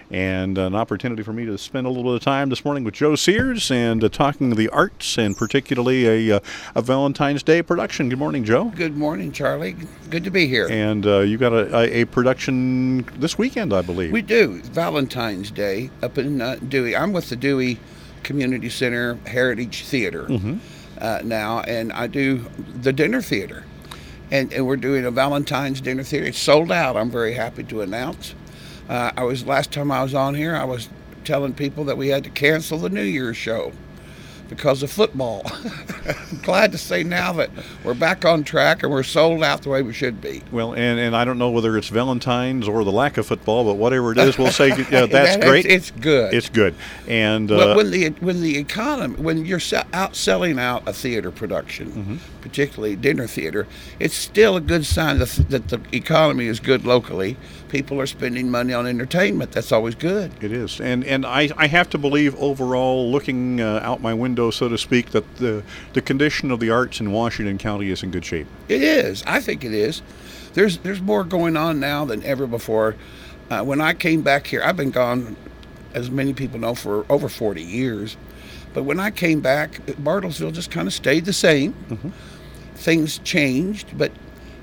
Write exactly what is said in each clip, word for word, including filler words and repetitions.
and an opportunity for me to spend a little bit of time this morning with Joe Sears and uh, talking the arts, and particularly a, uh, a Valentine's Day production. Good morning, Joe. Good morning, Charlie. Good to be here. And uh, you got a, a, a production this weekend, I believe. We do. Valentine's Day up in uh, Dewey. I'm with the Dewey Community Center Heritage Theater mm-hmm. uh, now, and I do the dinner theater. And, and we're doing a Valentine's dinner theater. It's sold out, I'm very happy to announce. Uh, I was last time I was on here, I was telling people that we had to cancel the New Year's show because of football. I'm glad to say now that we're back on track and we're sold out the way we should be. Well, and, and I don't know whether it's Valentine's or the lack of football, but whatever it is, we'll say yeah, that's that, great. It's, it's good. It's good. And uh, well, when the when the economy, when you're out selling out a theater production, mm-hmm. particularly dinner theater, it's still a good sign that, that the economy is good locally. People are spending money on entertainment. That's always good. It is. And and I, I have to believe overall, looking uh, out my window, so to speak, that the the condition of the arts in Washington County is in good shape. It is. I think it is. There's there's more going on now than ever before. Uh, when I came back here, I've been gone, as many people know, for over forty years. But when I came back, Bartlesville just kind of stayed the same. Mm-hmm. Things changed, but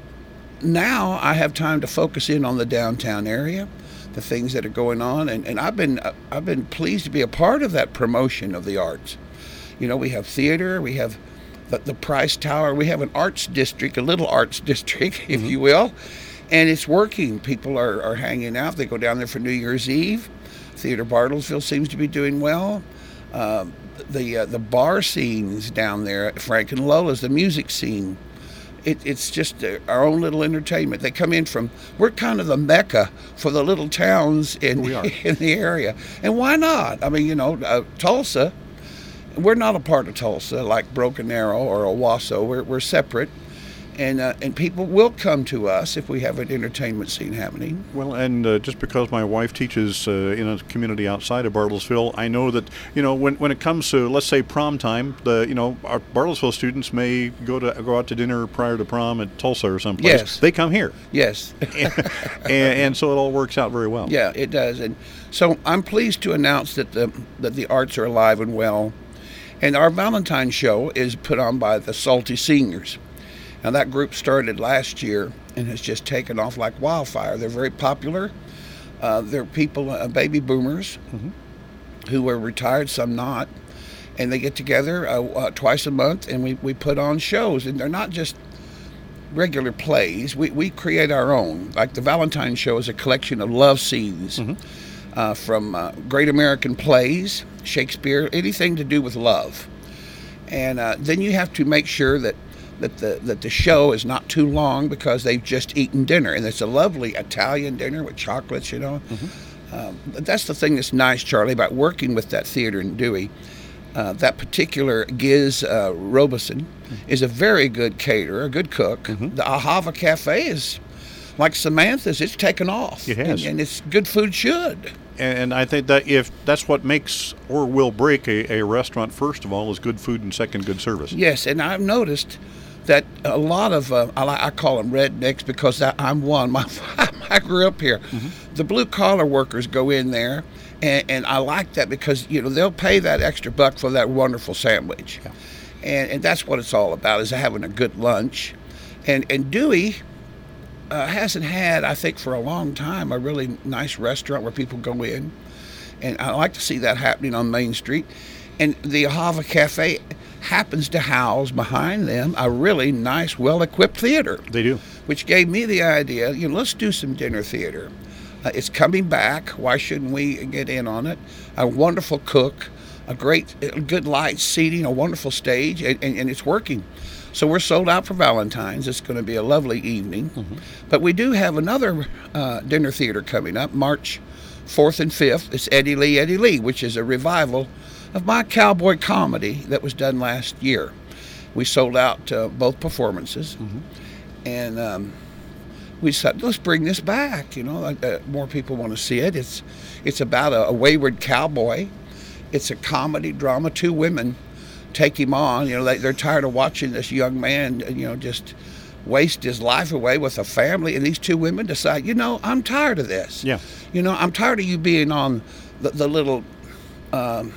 now I have time to focus in on the downtown area, the things that are going on, and, and I've been uh, I've been pleased to be a part of that promotion of the arts. You know, we have theater, we have the, the Price Tower, we have an arts district, a little arts district, if mm-hmm. you will, and it's working. People are, are hanging out. They go down there for New Year's Eve. Theater Bartlesville seems to be doing well. Uh, the uh, the bar scenes down there at Frank and Lola's, the music scene. It, it's just our own little entertainment. They come in from, we're kind of the mecca for the little towns in, in the area. And why not? I mean, you know, uh, Tulsa, we're not a part of Tulsa like Broken Arrow or Owasso. We're, we're separate. And uh, and people will come to us if we have an entertainment scene happening. Well, and uh, just because my wife teaches uh, in a community outside of Bartlesville, I know that, you know, when when it comes to, let's say, prom time, the you know our Bartlesville students may go to go out to dinner prior to prom at Tulsa or someplace. Yes. They come here. Yes. and, and, and so it all works out very well. Yeah, it does. And so I'm pleased to announce that the that the arts are alive and well. And our Valentine's show is put on by the Salty Seniors. Now, that group started last year and has just taken off like wildfire. They're very popular. Uh, they're people, uh, baby boomers, mm-hmm. who are retired, some not. And they get together uh, uh, twice a month, and we, we put on shows. And they're not just regular plays. We, we create our own. Like the Valentine's show is a collection of love scenes mm-hmm. uh, from uh, great American plays, Shakespeare, anything to do with love. And uh, then you have to make sure that that the that the show is not too long because they've just eaten dinner, and it's a lovely Italian dinner with chocolates, you know. Mm-hmm. Um, that's the thing that's nice, Charlie, about working with that theater in Dewey. Uh, that particular Giz uh, Robeson mm-hmm. is a very good caterer, a good cook. Mm-hmm. The Ahava Cafe is like Samantha's; it's taken off. It has, and, and it's good food should. And I think that if that's what makes or will break a, a restaurant, first of all, is good food, and second, good service. Yes, and I've noticed that a lot of, uh, I, I call them rednecks because I, I'm one. My, I grew up here. Mm-hmm. The blue-collar workers go in there, and, and I like that because, you know, they'll pay that extra buck for that wonderful sandwich. Yeah. And, and that's what it's all about, is having a good lunch. And, and Dewey uh, hasn't had, I think, for a long time, a really nice restaurant where people go in. And I like to see that happening on Main Street. And the Ahava Cafe happens to house behind them a really nice, well-equipped theater. They do. Which gave me the idea, you know, let's do some dinner theater. Uh, it's coming back. Why shouldn't we get in on it? A wonderful cook, a great, good light seating, a wonderful stage, and, and, and it's working. So we're sold out for Valentine's. It's going to be a lovely evening. Mm-hmm. But we do have another uh, dinner theater coming up, March fourth and fifth. It's Eddie Lee, Eddie Lee, which is a revival of my cowboy comedy that was done last year. We sold out uh, both performances, mm-hmm. and um, we said, let's bring this back. You know, uh, more people want to see it. It's it's about a, a wayward cowboy. It's a comedy drama. Two women take him on. You know, they, they're tired of watching this young man, you know, just waste his life away with a family, and these two women decide, you know, I'm tired of this. Yeah. You know, I'm tired of you being on the, the little um,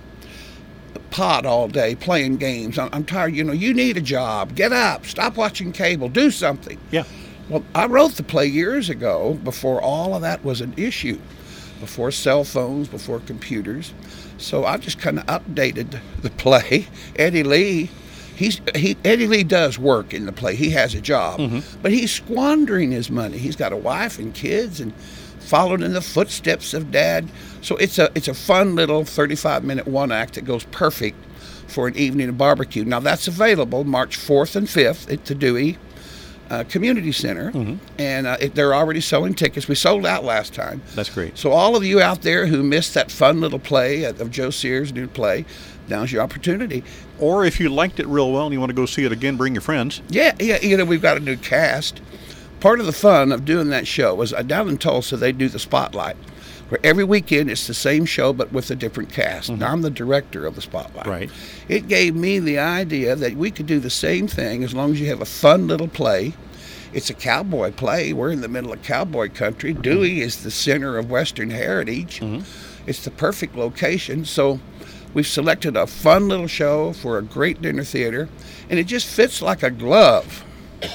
pod all day playing games. I'm, I'm tired. You know, you need a job. Get up. Stop watching cable. Do something. Yeah. Well, I wrote the play years ago before all of that was an issue, before cell phones, before computers. So I just kind of updated the play. Eddie Lee, he's he Eddie Lee does work in the play. He has a job, mm-hmm. but he's squandering his money. He's got a wife and kids, and followed in the footsteps of Dad. So it's a it's a fun little thirty-five minute one act that goes perfect for an evening of barbecue. Now that's available March fourth and fifth at the Dewey uh, Community Center, mm-hmm. and uh, it, they're already selling tickets. We sold out last time. That's great. So all of you out there who missed that fun little play of Joe Sears' new play, now's your opportunity. Or if you liked it real well and you want to go see it again, bring your friends. Yeah, yeah. You know, we've got a new cast. Part of the fun of doing that show was uh, down in Tulsa, they do the Spotlight, where every weekend it's the same show but with a different cast. Mm-hmm. Now, I'm the director of the Spotlight. Right. It gave me the idea that we could do the same thing as long as you have a fun little play. It's a cowboy play. We're in the middle of cowboy country. Dewey mm-hmm. is the center of Western heritage. Mm-hmm. It's the perfect location. So we've selected a fun little show for a great dinner theater, and it just fits like a glove.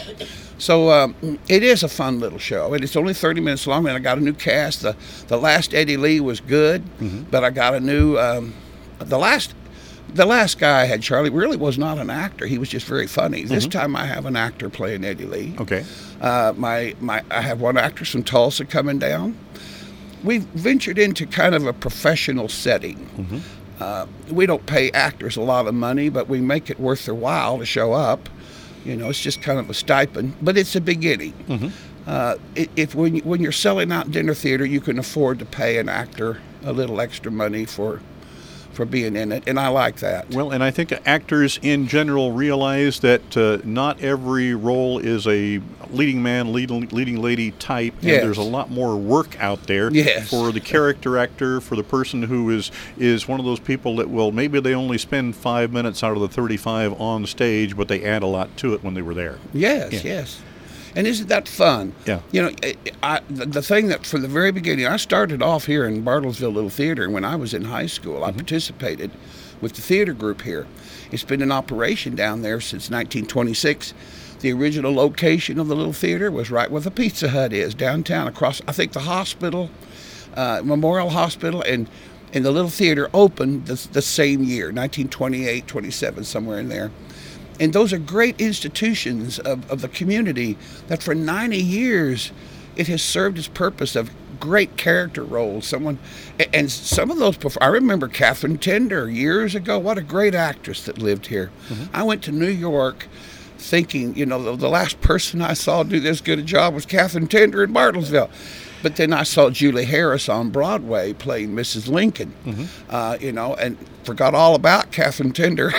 So um, it is a fun little show, and it's only thirty minutes long, and I got a new cast. The the last Eddie Lee was good, mm-hmm. but I got a new, um, the last the last guy I had, Charlie, really was not an actor. He was just very funny. Mm-hmm. This time I have an actor playing Eddie Lee. Okay. Uh, my, my I have one actress from Tulsa coming down. We've ventured into kind of a professional setting. Mm-hmm. Uh, we don't pay actors a lot of money, but we make it worth their while to show up. You know, it's just kind of a stipend, but it's a beginning. Mm-hmm. Uh, if when you, when you're selling out dinner theater, you can afford to pay an actor a little extra money for for being in it, and I like that. Well, and I think actors in general realize that uh, not every role is a leading man, leading, leading lady type, and yes. there's a lot more work out there yes. for the character actor, for the person who is, is one of those people that, well, maybe they only spend five minutes out of the thirty-five on stage, but they add a lot to it when they were there. Yes, yeah. yes. And isn't that fun? Yeah. You know, I, the, the thing that from the very beginning, I started off here in Bartlesville Little Theater, and when I was in high school, mm-hmm. I participated with the theater group here. It's been in operation down there since nineteen twenty-six. The original location of the Little Theater was right where the Pizza Hut is, downtown, across, I think, the hospital, uh, Memorial Hospital, and, and the Little Theater opened the, the same year, nineteen twenty-eight, twenty-seven, somewhere in there. And those are great institutions of, of the community that for ninety years it has served its purpose of great character roles. Someone, and some of those, I remember Catherine Tender years ago. What a great actress that lived here. Mm-hmm. I went to New York thinking, you know, the, the last person I saw do this good a job was Catherine Tender in Bartlesville. But then I saw Julie Harris on Broadway playing Missus Lincoln, mm-hmm. uh, you know, and forgot all about Catherine Tender.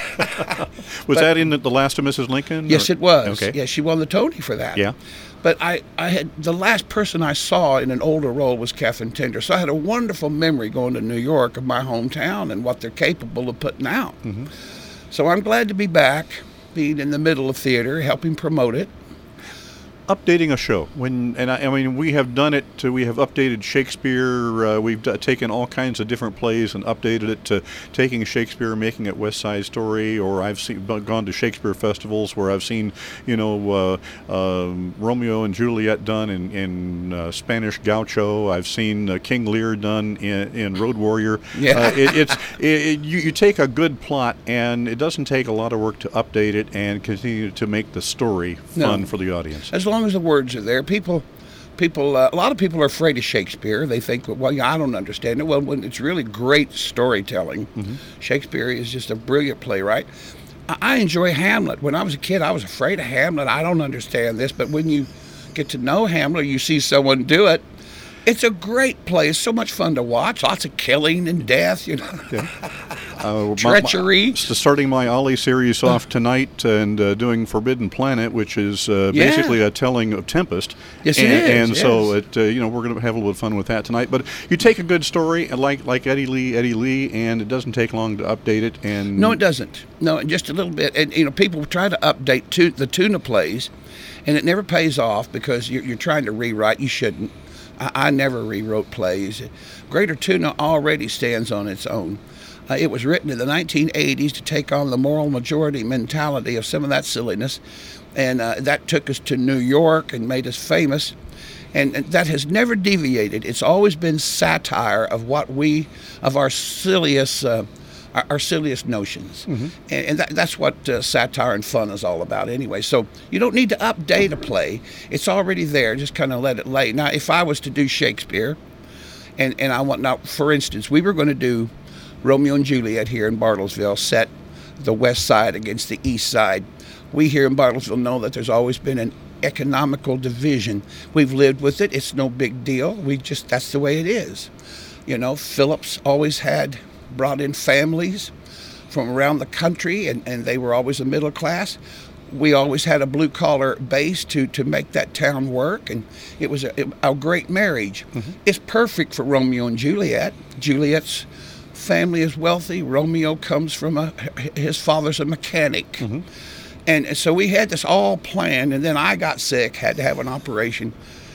Was but, that in the Last of Missus Lincoln? Yes, or? it was. Okay. Yeah, she won the Tony for that. Yeah. But I, I had the last person I saw in an older role was Catherine Tender. So I had a wonderful memory going to New York of my hometown and what they're capable of putting out. Mm-hmm. So I'm glad to be back, being in the middle of theater, helping promote it. Updating a show, when and I, I mean we have done it. To, we have updated Shakespeare. Uh, we've d- taken all kinds of different plays and updated it to taking Shakespeare, making it West Side Story. Or I've seen gone to Shakespeare festivals where I've seen you know uh, uh, Romeo and Juliet done in in uh, Spanish Gaucho. I've seen uh, King Lear done in, in Road Warrior. Yeah. Uh, it, it's it, it, you, you take a good plot and it doesn't take a lot of work to update it and continue to make the story fun no. for the audience. As long as the words are there, people, people, uh, a lot of people are afraid of Shakespeare. They think, well, yeah, I don't understand it. Well, when it's really great storytelling. Mm-hmm. Shakespeare is just a brilliant playwright. I, I enjoy Hamlet. When I was a kid, I was afraid of Hamlet. I don't understand this, but when you get to know Hamlet, you see someone do it. It's a great play. It's so much fun to watch. Lots of killing and death, you know. Okay. Uh, Treachery. My, my, starting my Ollie series off tonight and uh, doing Forbidden Planet, which is uh, yeah. basically a telling of Tempest. Yes, and, it is. And yes. so, it, uh, you know, we're going to have a little bit of fun with that tonight. But you take a good story like like Eddie Lee, Eddie Lee, and it doesn't take long to update it. And no, it doesn't. No, just a little bit. And you know, people try to update tu- the tuna plays. and it never pays off because you're, you're trying to rewrite. You shouldn't. I, I never rewrote plays. Greater Tuna already stands on its own. Uh, it was written in the nineteen eighties to take on the moral majority mentality of some of that silliness, and uh, that took us to New York and made us famous. And, and that has never deviated. It's always been satire of what we, of our silliest, uh, our, our silliest notions. Mm-hmm. And, and that, that's what uh, satire and fun is all about anyway. So you don't need to update a play. It's already there. Just kind of let it lay. Now, if I was to do Shakespeare, and, and I want, now, for instance, we were going to do Romeo and Juliet here in Bartlesville, set the west side against the east side. We here in Bartlesville know that there's always been an economical division. We've lived with it. It's no big deal. We just, that's the way it is. You know, Phillips always had brought in families from around the country, and, and they were always a middle class. We always had a blue-collar base to, to make that town work, and it was a, a great marriage. Mm-hmm. It's perfect for Romeo and Juliet. Juliet's family is wealthy. Romeo comes from a, his father's a mechanic. Mm-hmm. And so we had this all planned, and then I got sick, had to have an operation.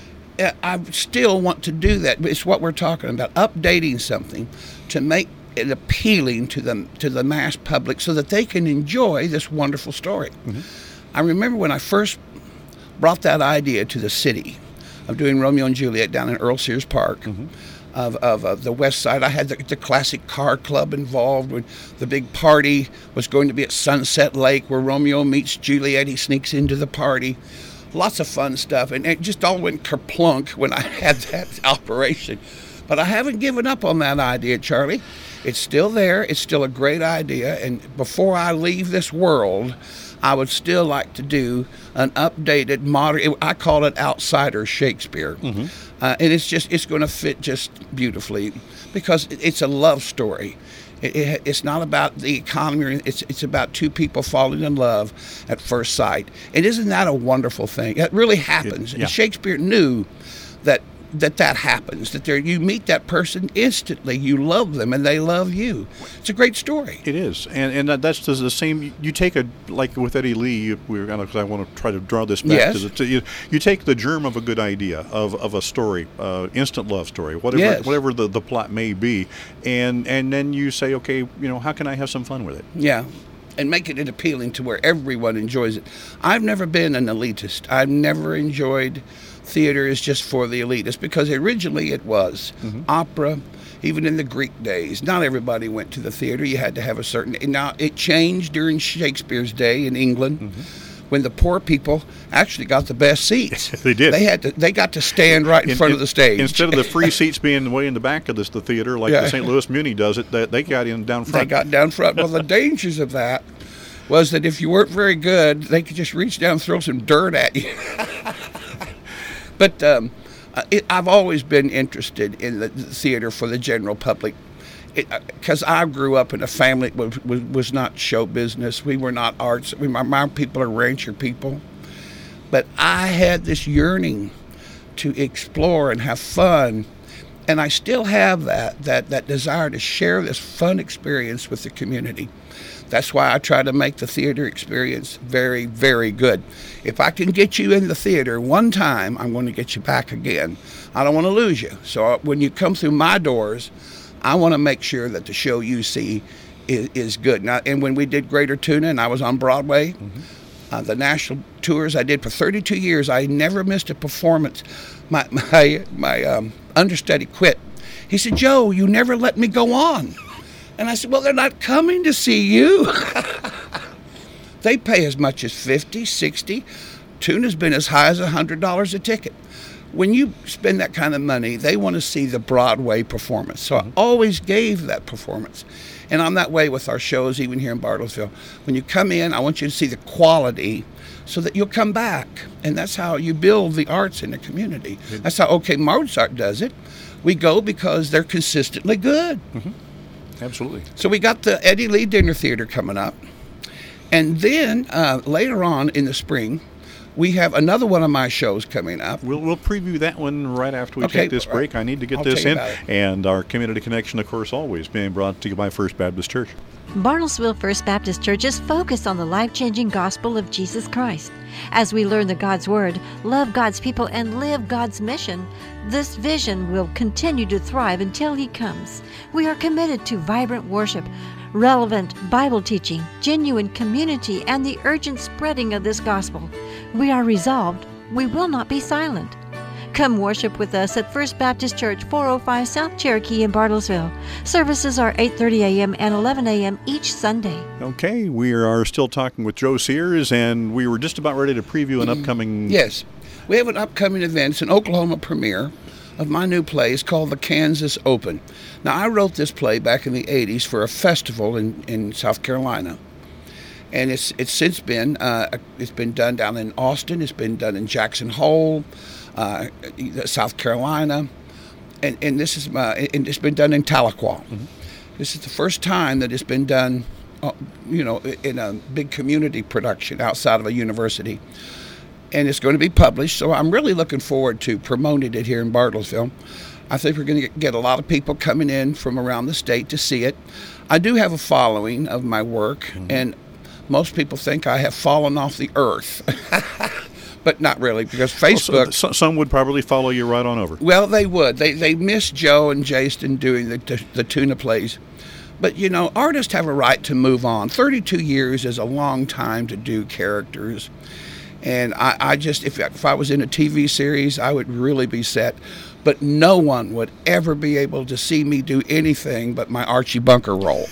I still want to do that. It's what we're talking about, updating something to make it appealing to the, to the mass public so that they can enjoy this wonderful story. Mm-hmm. I remember when I first brought that idea to the city of doing Romeo and Juliet down in Earl Sears Park, mm-hmm. of, of uh, the west side. I had the, the classic car club involved when the big party was going to be at Sunset Lake where Romeo meets Juliet. He sneaks into the party. Lots of fun stuff. And it just all went kerplunk when I had that operation. But I haven't given up on that idea, Charlie. It's still there. It's still a great idea. And before I leave this world, I would still like to do an updated modern, I call it Outsider Shakespeare. Mm-hmm. Uh, and it's just, it's going to fit just beautifully because it's a love story. It, it, it's not about the economy. It's, it's about two people falling in love at first sight. And isn't that a wonderful thing? It really happens. It, yeah. And Shakespeare knew that that that happens, that there you meet that person instantly, you love them, and they love you. It's a great story. It is, and and that's the same. You take a like with Eddie Lee. We were gonna. Cause I want to try to draw this back. Yes. To the, you, you take the germ of a good idea of, of a story, uh, instant love story, whatever yes. whatever the, the plot may be, and and then you say, okay, you know, how can I have some fun with it? Yeah. And making it appealing to where everyone enjoys it. I've never been an elitist. I've never enjoyed theater is just for the elitists because originally it was mm-hmm. opera. Even in the Greek days, not everybody went to the theater. You had to have a certain. Now it changed during Shakespeare's day in England, mm-hmm. when the poor people actually got the best seats. They did. They had to. They got to stand right in, in front in, of the stage instead of the free seats being way in the back of this, the theater, like yeah. the Saint Louis Muni does it. They, they got in down front. They got down front. Well, the dangers of that was that if you weren't very good, they could just reach down and throw some dirt at you. But um, it, I've always been interested in the, the theater for the general public because uh, I grew up in a family that was, was, was not show business. We were not arts. We, my, my people are rancher people. But I had this yearning to explore and have fun. And I still have that, that, that desire to share this fun experience with the community. That's why I try to make the theater experience very, very good. If I can get you in the theater one time, I'm going to get you back again. I don't want to lose you. So when you come through my doors, I want to make sure that the show you see is, is good. Now, and when we did Greater Tuna and I was on Broadway, mm-hmm. uh, the national tours I did for thirty-two years, I never missed a performance. My, my, my um, understudy quit. He said, "Joe, you never let me go on." And I said, "Well, they're not coming to see you." They pay as much as fifty, sixty. Tuna's been as high as one hundred dollars a ticket. When you spend that kind of money, they want to see the Broadway performance. So mm-hmm. I always gave that performance. And I'm that way with our shows, even here in Bartlesville. When you come in, I want you to see the quality so that you'll come back. And that's how you build the arts in the community. Mm-hmm. That's how OK Mozart does it. We go because they're consistently good. Mm-hmm. Absolutely. So we got the Eddie Lee Dinner Theater coming up. And then uh, later on in the spring, we have another one of my shows coming up. We'll we'll preview that one right after we Okay, take this break. I need to get I'll this tell you in. about it. And our community connection, of course, always being brought to you by First Baptist Church. Bartlesville First Baptist Church is focused on the life-changing gospel of Jesus Christ. As we learn the God's Word, love God's people, and live God's mission, this vision will continue to thrive until He comes. We are committed to vibrant worship, relevant Bible teaching, genuine community, and the urgent spreading of this gospel. We are resolved. We will not be silent. Come worship with us at First Baptist Church, four oh five South Cherokee in Bartlesville. Services are eight thirty a.m. and eleven a.m. each Sunday. Okay, we are still talking with Joe Sears, and we were just about ready to preview an upcoming... Yes. We have an upcoming event. It's an Oklahoma premiere of my new play. It's called The Kansas Open. Now, I wrote this play back in the eighties for a festival in, in South Carolina. And it's it's since been uh, it's been done down in Austin. It's been done in Jackson Hole, uh, South Carolina, and and this is uh, and it's been done in Tahlequah. Mm-hmm. This is the first time that it's been done, uh, you know, in a big community production outside of a university, and it's going to be published. So I'm really looking forward to promoting it here in Bartlesville. I think we're going to get a lot of people coming in from around the state to see it. I do have a following of my work, mm-hmm. and most people think I have fallen off the earth, but not really, because Facebook... Well, so, some would probably follow you right on over. Well, they would. They they miss Joe and Jason doing the, the, the tuna plays. But, you know, artists have a right to move on. thirty-two years is a long time to do characters. And I, I just, if, if I was in a T V series, I would really be set. But no one would ever be able to see me do anything but my Archie Bunker role.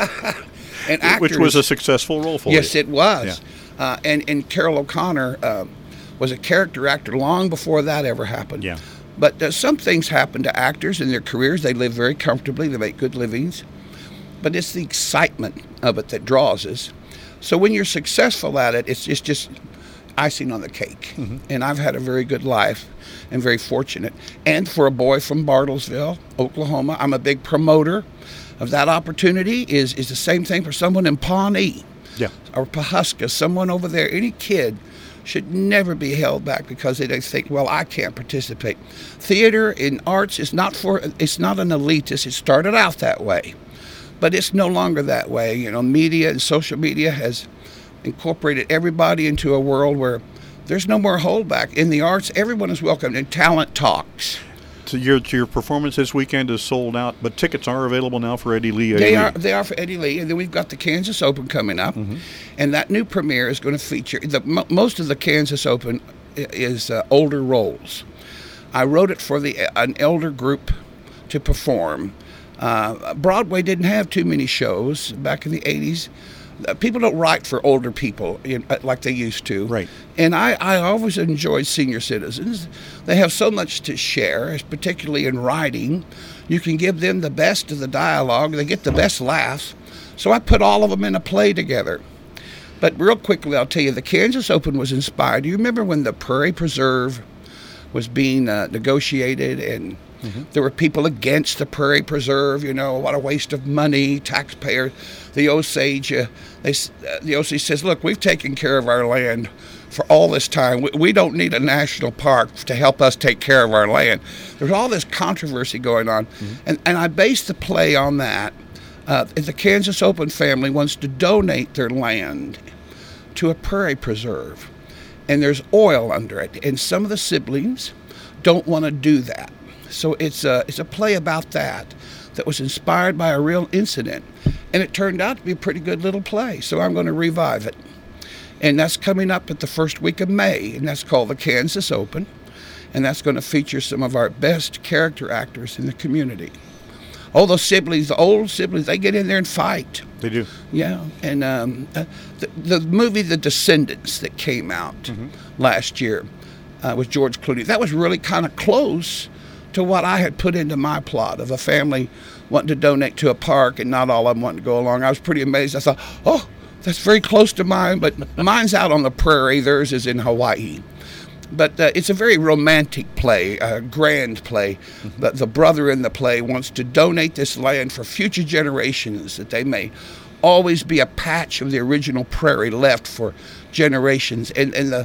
And actors, which was a successful role for you. Yes, it was. Yeah. Uh, and, and Carol O'Connor uh, was a character actor long before that ever happened. Yeah. But uh, some things happen to actors in their careers. They live very comfortably. They make good livings. But it's the excitement of it that draws us. So when you're successful at it, it's, it's just icing on the cake. Mm-hmm. And I've had a very good life and very fortunate. And for a boy from Bartlesville, Oklahoma, I'm a big promoter of that opportunity. Is is the same thing for someone in Pawnee, yeah, or Pawhuska, someone over there. Any kid should never be held back because they think, well, I can't participate. Theater and arts is not for, it's not an elitist. It started out that way, but it's no longer that way. You know, media and social media has incorporated everybody into a world where there's no more holdback. In the arts, everyone is welcome, and talent talks. So your your performance this weekend is sold out, but tickets are available now for Eddie Lee. Eddie they Lee. are they are for Eddie Lee, and then we've got the Kansas Open coming up, mm-hmm. and that new premiere is going to feature the m- most of the Kansas Open is uh, older roles. I wrote it for the an elder group to perform. Uh, Broadway didn't have too many shows back in the eighties. People don't write for older people in, like they used to. Right. And I, I always enjoyed senior citizens. They have so much to share, particularly in writing. You can give them the best of the dialogue. They get the best laughs. So I put all of them in a play together. But real quickly, I'll tell you, the Kansas Open was inspired. Do you remember when the Prairie Preserve was being uh, negotiated, and mm-hmm. there were people against the Prairie Preserve? You know, what a waste of money, taxpayers. The Osage, uh, they, uh, the Osage says, look, we've taken care of our land for all this time. We, we don't need a national park to help us take care of our land. There's all this controversy going on. Mm-hmm. And, and I based the play on that. Uh, the Kansas Open family wants to donate their land to a prairie preserve. And there's oil under it. And some of the siblings don't want to do that. So it's a, it's a play about that. That was inspired by a real incident. And it turned out to be a pretty good little play. So I'm going to revive it. And that's coming up at the first week of May. And that's called the Kansas Open. And that's going to feature some of our best character actors in the community. All those siblings, the old siblings, they get in there and fight. They do. Yeah. And um, the, the movie The Descendants that came out mm-hmm. last year uh, with George Clooney, that was really kind of close to what I had put into my plot of a family wanting to donate to a park and not all of them wanting to go along. I was pretty amazed. I thought, oh, that's very close to mine, but mine's out on the prairie. Theirs is in Hawaii. But uh, it's a very romantic play, a grand play. Mm-hmm. The, the brother in the play wants to donate this land for future generations, that they may always be a patch of the original prairie left for generations. And, and the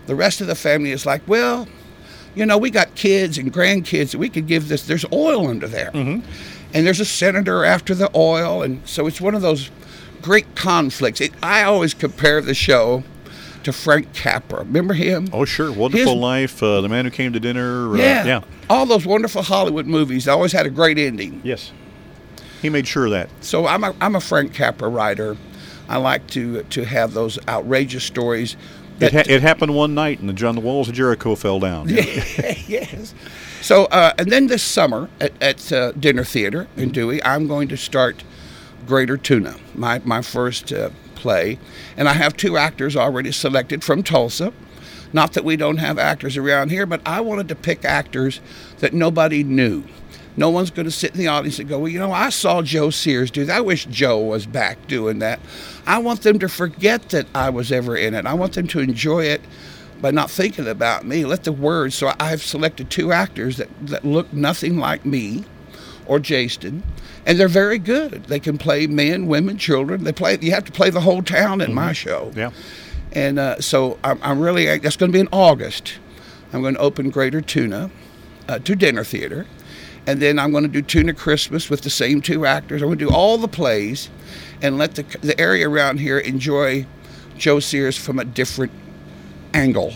The rest of the family is like, well, you know, we got kids and grandkids. We could give this. There's oil under there. Mm-hmm. And there's a senator after the oil. And so it's one of those great conflicts. It, I always compare the show to Frank Capra. Remember him? Oh, sure. Wonderful His, Life, uh, The Man Who Came to Dinner. Uh, yeah. yeah. All those wonderful Hollywood movies always had a great ending. Yes. He made sure of that. So I'm a, I'm a Frank Capra writer. I like to to have those outrageous stories. It, ha- it happened one night, and the, John, the walls of Jericho fell down. Yeah. Yes. So, uh, and then this summer at, at uh, Dinner Theater in Dewey, I'm going to start Greater Tuna, my, my first uh, play. And I have two actors already selected from Tulsa. Not that we don't have actors around here, but I wanted to pick actors that nobody knew. No one's going to sit in the audience and go, well, you know, I saw Joe Sears do that. I wish Joe was back doing that. I want them to forget that I was ever in it. I want them to enjoy it by not thinking about me. Let the words. So I've selected two actors that, that look nothing like me or Jason, and they're very good. They can play men, women, children. They play. You have to play the whole town in mm-hmm. my show. Yeah. And uh, so I'm, I'm really, that's going to be in August. I'm going to open Greater Tuna uh, to Dinner Theater. And then I'm going to do Tuna Christmas with the same two actors. I'm going to do all the plays and let the the area around here enjoy Joe Sears from a different angle.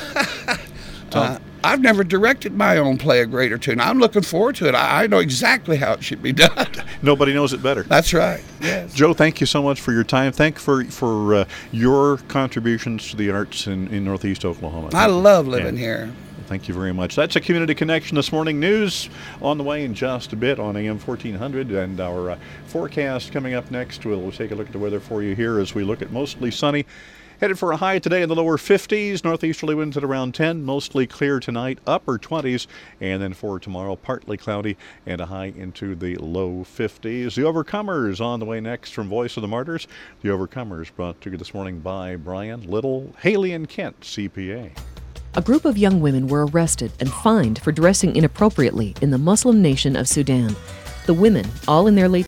uh, I've never directed my own play of Greater Tuna. I'm looking forward to it. I, I know exactly how it should be done. Nobody knows it better. That's right. Yes. Joe, thank you so much for your time. Thank you for, for uh, your contributions to the arts in, in Northeast Oklahoma. I love living yeah. here. Thank you very much. That's a Community Connection this morning. News on the way in just a bit on A M fourteen hundred, and our uh, forecast coming up next. We'll, we'll take a look at the weather for you here as we look at mostly sunny. Headed for a high today in the lower fifties, northeasterly winds at around ten, mostly clear tonight, upper twenties, and then for tomorrow, partly cloudy and a high into the low fifties. The Overcomers on the way next from Voice of the Martyrs. The Overcomers brought to you this morning by Brian Little, Haley and Kent, C P A. A group of young women were arrested and fined for dressing inappropriately in the Muslim nation of Sudan. The women, all in their late